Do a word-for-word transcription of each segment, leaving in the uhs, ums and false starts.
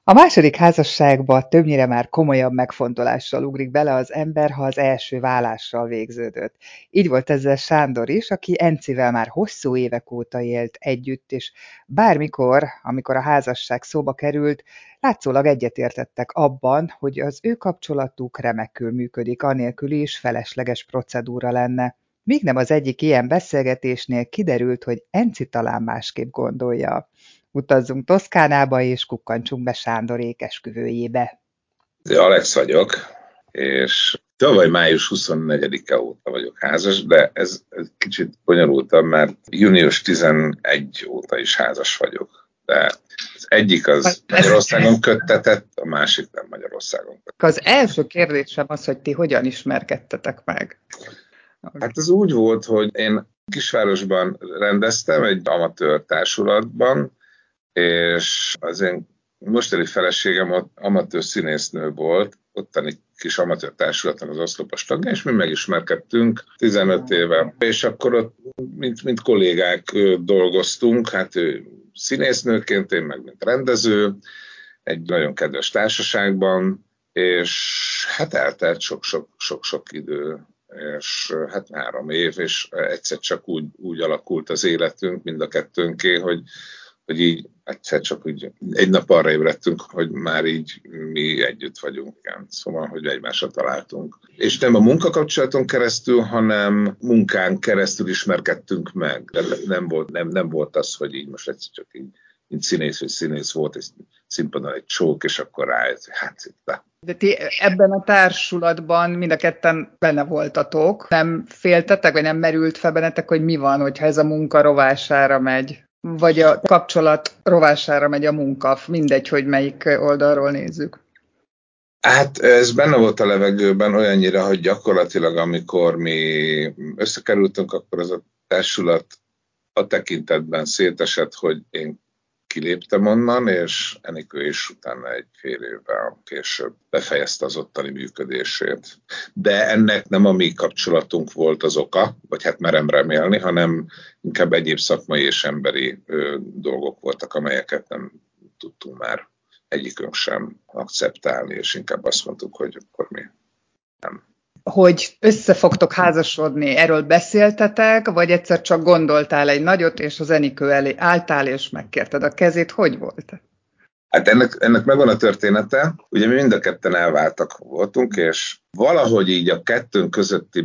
A második házasságba többnyire már komolyabb megfontolással ugrik bele az ember, ha az első válással végződött. Így volt ezzel Sándor is, aki Encivel már hosszú évek óta élt együtt, és bármikor, amikor a házasság szóba került, látszólag egyetértettek abban, hogy az ő kapcsolatuk remekül működik, anélkül is felesleges procedúra lenne. Míg nem az egyik ilyen beszélgetésnél kiderült, hogy Enci talán másképp gondolja. Utazzunk Toszkánába, és kukkantsunk be Sándor ékesküvőjébe. Alex vagyok, és tavaly május huszonnegyedike óta vagyok házas, de ez, ez kicsit bonyolultabb, mert június tizenegy óta is házas vagyok. De az egyik az Magyarországon köttetett, a másik nem Magyarországon köttetett. Az első kérdésem az, hogy ti hogyan ismerkedtetek meg? Hát ez úgy volt, hogy én kisvárosban rendeztem egy amatőr társulatban, és az én mostani feleségem ott amatőr színésznő volt, ottani kis amatőr társulatban az oszlopos tagja, és mi megismerkedtünk tizenöt éve. És akkor ott, mint, mint kollégák dolgoztunk, hát ő színésznőként, én meg mint rendező, egy nagyon kedves társaságban, és hát eltelt sok-sok idő, és hát három év, és egyszer csak úgy, úgy alakult az életünk mind a kettőnké, hogy hogy így egyszer csak úgy egy nap arra ébredtünk, hogy már így mi együtt vagyunk. Igen. Szóval, hogy egymásra találtunk. És nem a munkakapcsolaton keresztül, hanem munkán keresztül ismerkedtünk meg. De nem volt, nem, nem volt az, hogy így most egyszer csak így, mint színész, vagy színész volt, és színpadon egy csók, és akkor rájött, hát itt. De ti ebben a társulatban mind a ketten benne voltatok. Nem féltetek, vagy nem merült fel bennetek, hogy mi van, hogyha ez a munka rovására megy? Vagy a kapcsolat rovására megy a munka, mindegy, hogy melyik oldalról nézzük. Hát ez benne volt a levegőben olyannyira, hogy gyakorlatilag amikor mi összekerültünk, akkor az a társulat a tekintetben szétesett, hogy én kiléptem onnan, és Enikő is utána egy fél évvel később befejezte az ottani működését. De ennek nem a mi kapcsolatunk volt az oka, vagy hát merem remélni, hanem inkább egyéb szakmai és emberi ö, dolgok voltak, amelyeket nem tudtunk már egyikünk sem akceptálni, és inkább azt mondtuk, hogy akkor mi nem. Hogy össze fogtok házasodni, erről beszéltetek, vagy egyszer csak gondoltál egy nagyot, és az Enikő elé álltál, és megkérted a kezét, hogy volt? Hát ennek, ennek megvan a története. Ugye mi mind a ketten elváltak voltunk, és valahogy így a kettőnk közötti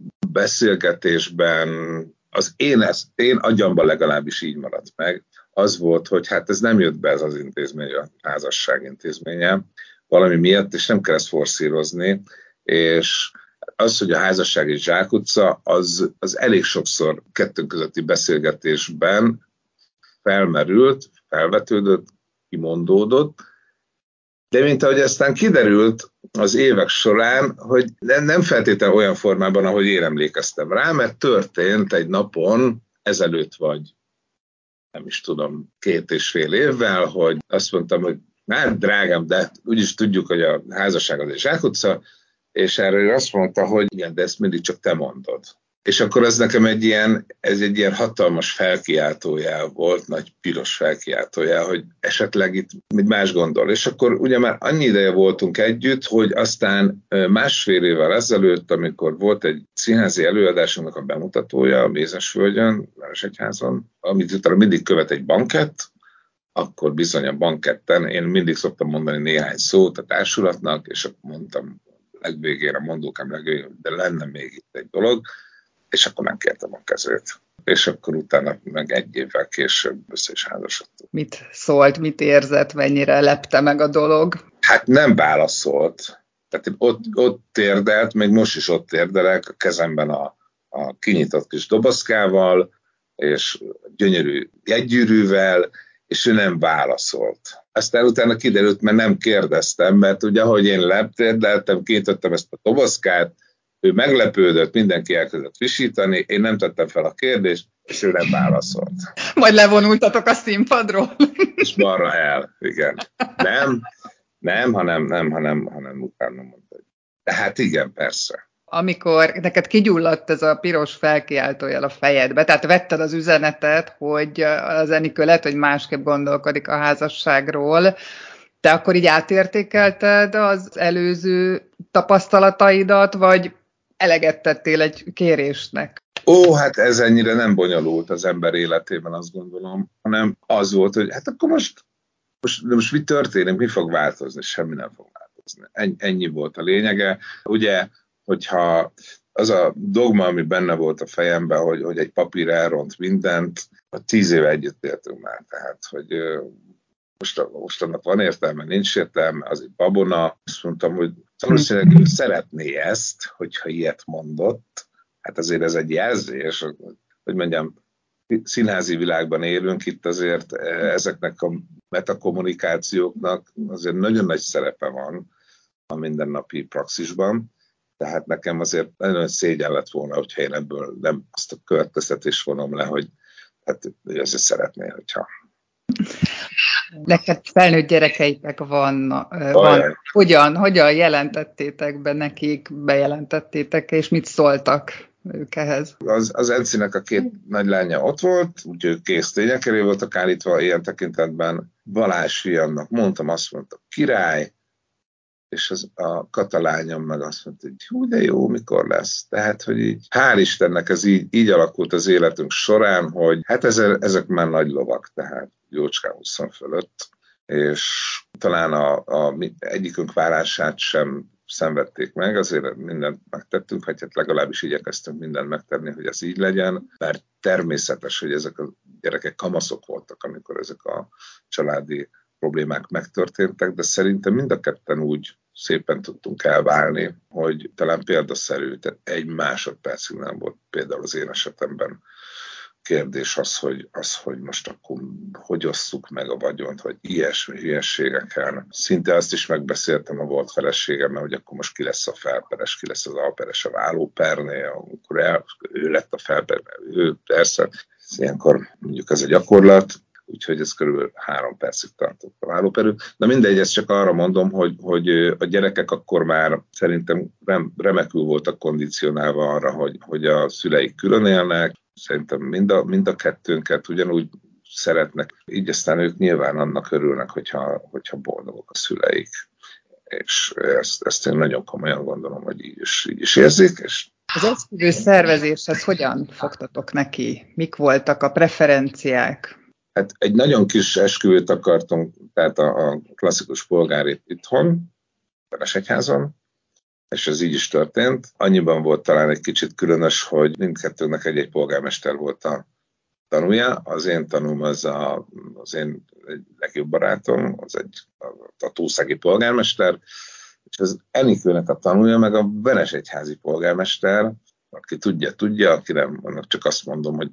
beszélgetésben az én, ezt, én agyamban legalábbis így maradt meg, az volt, hogy hát ez nem jött be ez az intézmény, a házasság intézménye, valami miatt, és nem kell ezt forszírozni, és az, hogy a házasság és zsákutca, az, az elég sokszor kettőnk közötti beszélgetésben felmerült, felvetődött, kimondódott, de mint ahogy aztán kiderült az évek során, hogy nem feltétlenül olyan formában, ahogy én emlékeztem rá, mert történt egy napon, ezelőtt vagy nem is tudom, két és fél évvel, hogy azt mondtam, hogy hát drágám, de úgyis tudjuk, hogy a házasság az egy zsákutca, és erre azt mondta, hogy igen, de ezt mindig csak te mondod. És akkor ez nekem egy ilyen, ez egy ilyen hatalmas felkiáltójel volt, nagy piros felkiáltójel, hogy esetleg itt mit más gondol. És akkor ugye már annyi ideje voltunk együtt, hogy aztán másfél évvel ezelőtt, amikor volt egy színházi előadásunknak a bemutatója a Mézesvölgyön, Városegyházon, amit utána mindig követ egy bankett, akkor bizony a banketten én mindig szoktam mondani néhány szót a társulatnak, és akkor mondtam legvégén, a mondókám legvégén, de lenne még itt egy dolog, és akkor megkértem a kezét. És akkor utána meg egy évvel később össze is házasodtunk. Mit szólt, mit érzett, mennyire lepte meg a dolog? Hát nem válaszolt. Tehát ott, ott térdelt, még most is ott térdelek, a kezemben a, a kinyitott kis dobozkával, és gyönyörű jegygyűrűvel, és ő nem válaszolt. Aztán utána kiderült, mert nem kérdeztem, mert ugye ahogy én leptérdeltem, kinyitottam ezt a dobozkát, ő meglepődött, mindenki elkezdett visítani, én nem tettem fel a kérdést, és ő nem válaszolt. Majd levonultatok a színpadról? És balra el, igen. Nem, nem, hanem, nem, hanem, hanem utána mondta. De hát igen, persze. Amikor neked kigyulladt ez a piros felkiáltójel a fejedbe, tehát vetted az üzenetet, hogy az Enikő lehet, hogy másképp gondolkodik a házasságról, Te akkor így átértékelted az előző tapasztalataidat, vagy eleget tettél egy kérésnek? Ó, hát ez ennyire nem bonyolult az ember életében, azt gondolom, hanem az volt, hogy hát akkor most, most, de most mi történik, mi fog változni? Semmi nem fog változni. Ennyi, ennyi volt a lényege. Ugye, hogyha az a dogma, ami benne volt a fejemben, hogy, hogy egy papír elront mindent, tíz éve együtt éltünk már, tehát, hogy most, most annak van értelme, nincs értelme, az egy babona. Azt mondtam, hogy valószínűleg ő szeretné ezt, hogyha ilyet mondott. Hát azért ez egy jelzés, hogy mondjam, színházi világban élünk, itt azért ezeknek a metakommunikációknak azért nagyon nagy szerepe van a mindennapi praxisban. Tehát nekem azért nagyon szégyen lett volna, hogyha én ebből nem azt a következtetést vonom le, hogy hát ő azért szeretné, hogyha... Neked felnőtt gyerekeitek van, van. Hogyan, hogyan jelentettétek be nekik, bejelentettétek, és mit szóltak ők ehhez? Az, az Encinek a két nagy lánya ott volt, úgyhogy kész tények elé voltak állítva ilyen tekintetben. Balázs fiamnak mondtam, azt mondta, király, és az, a katalányom meg azt mondta, hogy hú, de jó, mikor lesz. Tehát, hogy így, hál' Istennek ez így, így alakult az életünk során, hogy hát ezek, ezek már nagy lovak, tehát jócskán húsz fölött, és talán a, a egyikünk válását sem szenvedték meg, azért mindent megtettünk, vagy hát legalábbis igyekeztünk mindent megtenni, hogy ez így legyen, mert természetes, hogy ezek a gyerekek kamaszok voltak, amikor ezek a családi problémák megtörténtek, de szerintem mind a ketten úgy szépen tudtunk elválni, hogy talán példaszerű, tehát egy másodpercig nem volt például az én esetemben kérdés az, hogy, az, hogy most akkor hogy osszuk meg a vagyont, vagy ilyesmi hülyességeken. Szinte azt is megbeszéltem a volt feleségemmel, hogy akkor most ki lesz a felperes, ki lesz az alperes a vállópernél, amikor el, ő lett a felperes, ő persze, ilyenkor mondjuk ez a gyakorlat, úgyhogy ez körülbelül három percig tartott a vállóperű. De mindegy, ezt csak arra mondom, hogy, hogy a gyerekek akkor már szerintem rem, remekül voltak kondicionálva arra, hogy, hogy a szüleik külön élnek. Szerintem mind a, mind a kettőnket ugyanúgy szeretnek, így aztán ők nyilván annak örülnek, hogyha, hogyha boldogok a szüleik. És ezt, ezt én nagyon komolyan gondolom, hogy így is, így is érzik. És az esküvő szervezéshez hogyan fogtatok neki? Mik voltak a preferenciák? Hát egy nagyon kis esküvőt akartunk, tehát a, a klasszikus polgári itthon, Veresegyházon, és ez így is történt. Annyiban volt talán egy kicsit különös, hogy mindkettőnek egy-egy polgármester volt a tanúja. Az én tanúm az a, az én egy legjobb barátom, az egy a, a tószegi polgármester, és az Enikőnek a tanúja meg a Veresegyházi polgármester, aki tudja, tudja, aki nem, annak csak azt mondom, hogy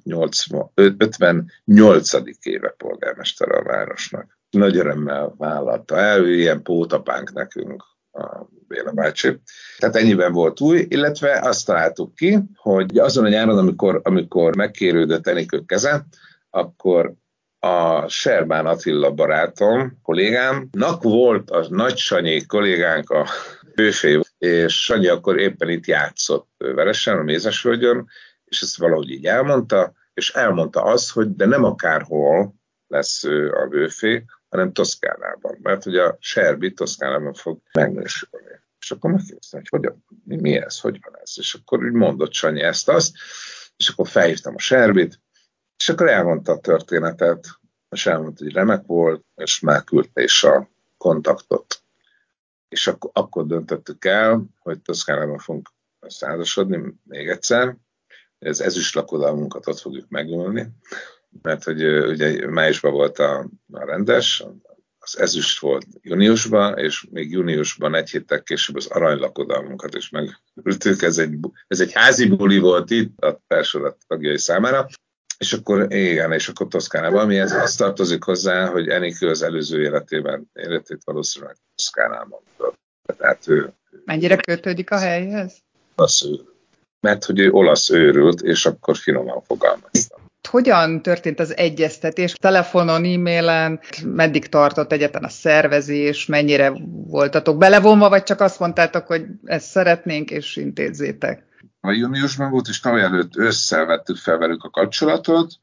ötvennyolcadik éve polgármester a városnak. Nagy örömmel vállalta el, ő ilyen pótapánk nekünk, a Béla bácsi. Tehát ennyiben volt új, illetve azt találtuk ki, hogy azon a nyáron, amikor, amikor megkérődött Enikő keze, akkor a Serbán Attila barátom, kollégámnak volt a Nagy Sanyi kollégánk a bőfé, és Sanyi akkor éppen itt játszott Veresen, a Mézesvölgyön, és ezt valahogy így elmondta, és elmondta azt, hogy de nem akárhol lesz ő a bőfé, hanem Toszkánában, mert hogy a Serbi Toszkánában fog megnősülni. És akkor megkérdeztem, hogy hogyan, mi, mi ez, hogy van ez? És akkor úgy mondott Sanyi ezt-azt, és akkor felhívtam a Serbit, és akkor elmondta a történetet, és elmondta, hogy remek volt, és már küldte is a kontaktot. És akkor, akkor döntöttük el, hogy Toszkánában fogunk százasodni még egyszer, az ezüst lakodalmunkat ott fogjuk megölni, mert hogy ugye májusban volt a, a rendes, az ezüst volt júniusban, és még júniusban egy héttel később az arany lakodalmunkat is megöltük. Ez egy, ez egy házi buli volt itt a társulat tagjai számára. És akkor igen, és akkor Toszkánában, ami ez azt tartozik hozzá, hogy Enikő az előző életében, életét valószínűleg Toszkánában. Tehát ő... Mennyire kötődik a helyhez? Olasz őrült. Mert hogy ő olasz őrült, és akkor finoman fogalmaztam. Hogyan történt az egyeztetés? Telefonon, e-mailen? Meddig tartott egyetlen a szervezés? Mennyire voltatok belevonva, vagy csak azt mondtátok, hogy ezt szeretnénk, és intézzétek? A júniusban volt, és tavaly előtt ősszel vettük fel velük a kapcsolatot,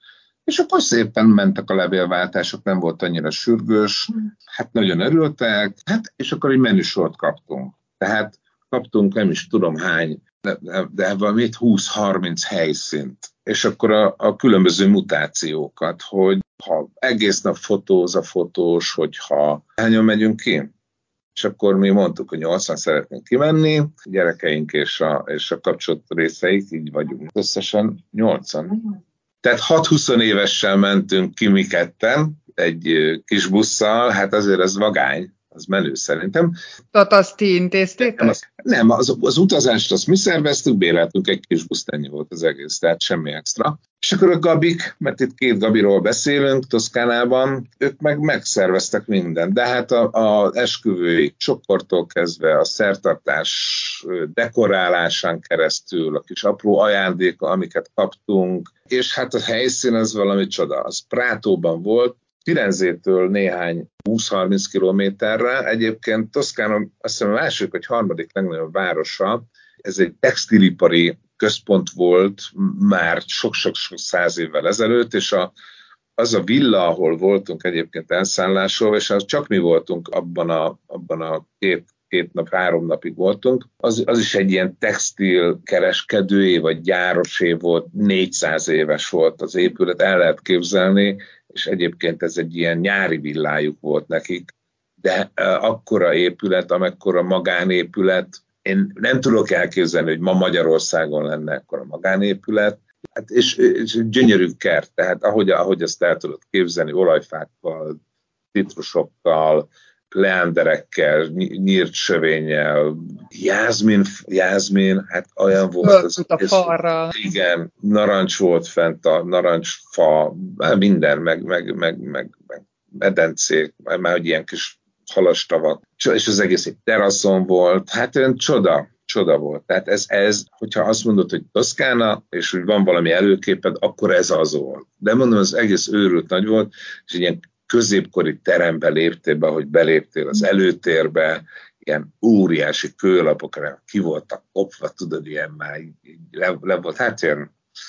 És akkor szépen mentek a levélváltások, nem volt annyira sürgős, hát nagyon örültek, hát és akkor egy menüsort kaptunk. Tehát kaptunk nem is tudom hány, de, de, de valami húsz-harminc helyszínt. És akkor a, a különböző mutációkat, hogy ha egész nap fotóz a fotós, hogyha hányan megyünk ki? És akkor mi mondtuk, hogy nyolcan szeretnénk kimenni, a gyerekeink és a, és a kapcsolat részeik, így vagyunk. Összesen nyolcan. Tehát hat-húsz évessel mentünk ki mi ketten, egy kis busszal, hát azért ez vagány, az menő szerintem. Tehát azt ti intéztétek? Nem, az, nem az, az utazást azt mi szerveztük, béreltünk egy kis buszt, ennyi volt az egész, tehát semmi extra. És akkor a Gabik, mert itt két Gabiról beszélünk Toszkánában, ők meg megszerveztek mindent, de hát az esküvői csoporttól kezdve a szertartás dekorálásán keresztül, a kis apró ajándéka, amiket kaptunk, és hát a helyszín az valami csoda. Az Prátóban volt, Firenzétől néhány húsz-harminc kilométerre. Egyébként Toszkána azt hiszem a második vagy harmadik legnagyobb városa. Ez egy textilipari központ volt már sok-sok száz évvel ezelőtt, és a, az a villa, ahol voltunk egyébként elszállásolva, és az csak mi voltunk abban a, abban a két, két nap, három napig voltunk, az, az is egy ilyen textil kereskedőé vagy gyárosé volt, négyszáz éves volt az épület, el lehet képzelni, és egyébként ez egy ilyen nyári villájuk volt nekik, de uh, akkora épület, amekkora magánépület, én nem tudok elképzelni, hogy ma Magyarországon lenne ekkora magánépület, hát és, és gyönyörű kert, tehát ahogy, ahogy azt el tudod képzelni, olajfákkal, citrusokkal, leánderekkel, nyírt sövénnyel, jázmin, jázmin, hát olyan volt az. A falra. Igen, narancs volt fent, a narancsfa, minden, meg, meg, meg, meg, meg medencék, már hogy ilyen kis halastavak, és az egész egy teraszon volt, hát olyan csoda, csoda volt. Tehát ez, ez, hogyha azt mondod, hogy Toszkána, és hogy van valami előképed, akkor ez az volt. De mondom, az egész őrült nagy volt, és ilyen középkori terembe léptél be, hogy beléptél az előtérbe, ilyen óriási kőlapokra ki voltak kopva, tudod, ilyen már így le, le volt, hát ilyen...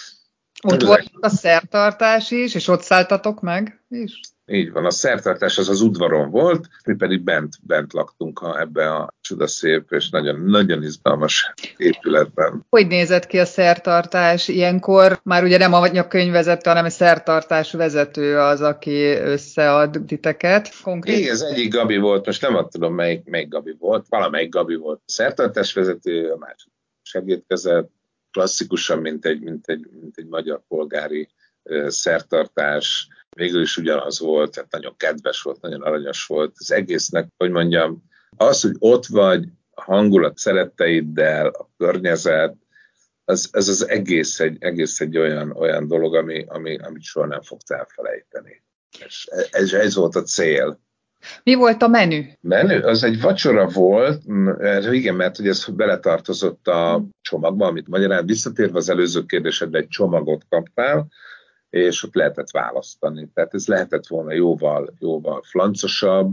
Ott volt a szertartás is, és ott szálltatok meg is? Így van, a szertartás az az udvaron volt, mi pedig bent, bent laktunk ha ebbe a csodaszép és nagyon, nagyon izgalmas épületben. Hogy nézett ki a szertartás? Ilyenkor már ugye nem a könyvvezető, hanem a szertartás vezető az, aki összead titeket. Konkrét? Igen, ez egyik Gabi volt, most nem tudom melyik, melyik Gabi volt, valamelyik Gabi volt a szertartás vezető, a másik segédkezett, klasszikusan, mint egy, mint egy, mint egy magyar polgári uh, szertartás. Végül is ugyanaz volt, tehát nagyon kedves volt, nagyon aranyos volt. Az egésznek, hogy mondjam, az, hogy ott vagy, a hangulat szeretteiddel, a környezet, az, az az egész egy, egész egy olyan, olyan dolog, ami, ami, amit soha nem fogsz elfelejteni. És ez, ez volt a cél. Mi volt a menü? Menü? Az egy vacsora volt, igen, mert hogy ez beletartozott a csomagba, amit magyarán visszatérve az előző kérdésedre egy csomagot kaptál, és ott lehetett választani. Tehát ez lehetett volna jóval, jóval flancosabb,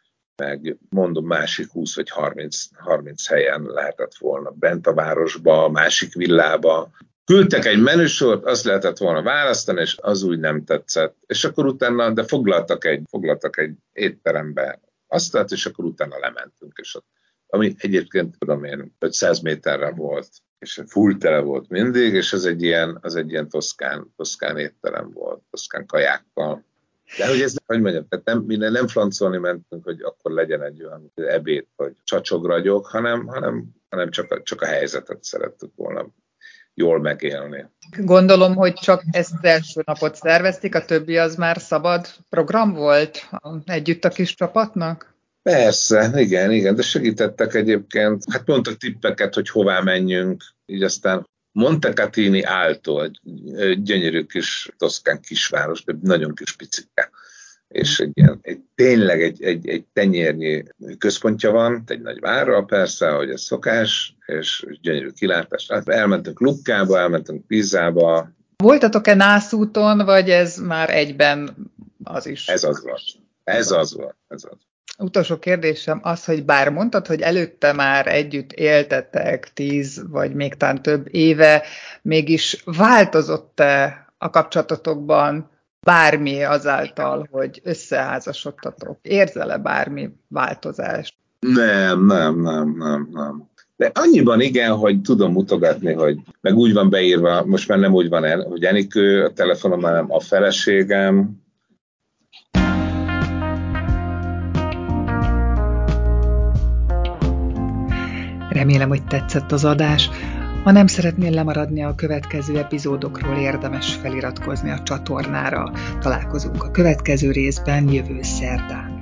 meg mondom másik húsz vagy harminc, harminc helyen lehetett volna bent a városba, másik villába. Küldtek egy menüsort, azt lehetett volna választani, és az úgy nem tetszett. És akkor utána, de foglaltak egy, foglaltak egy étterembe asztalt, és akkor utána lementünk. És ott, ami egyébként, tudom én, ötszáz méterre volt, és full tele volt mindig, és az egy ilyen, az egy ilyen toszkán, toszkán étterem volt, toszkán kajákkal. De hogy ez, hogy mondjam, tehát nem, minden nem flancolni mentünk, hogy akkor legyen egy olyan ebéd, hogy csacsogragyok, hanem, hanem, hanem csak, a, csak a helyzetet szerettük volna jól megélni. Gondolom, hogy csak ezt az első napot szervezték, a többi az már szabad program volt együtt a kis csapatnak? Persze, igen, igen, de segítettek egyébként. Hát mondtak tippeket, hogy hová menjünk, így aztán Montecatini Alto, egy gyönyörű kis toszkán kisváros, de nagyon kis picike. És egy ilyen, egy, tényleg egy, egy, egy tenyérnyi központja van, egy nagy várra persze, hogy ez szokás, és gyönyörű kilátás. Elmentünk Luckába, elmentünk Pisába. Voltatok-e nászúton, vagy ez már egyben az is? Ez az volt. Ez az volt. Ez az. Utolsó kérdésem az, hogy bár mondtad, hogy előtte már együtt éltetek tíz, vagy még talán több éve, mégis változott-e a kapcsolatotokban bármi azáltal, hogy összeházasodtatok? Érzel-e bármi változást? Nem, nem, nem, nem, nem. De annyiban igen, hogy tudom mutogatni, hogy meg úgy van beírva, most már nem úgy van, el, hogy Enikő a telefonom, hanem a feleségem. Remélem, hogy tetszett az adás. Ha nem szeretnél lemaradni a következő epizódokról, érdemes feliratkozni a csatornára. Találkozunk a következő részben jövő szerdán.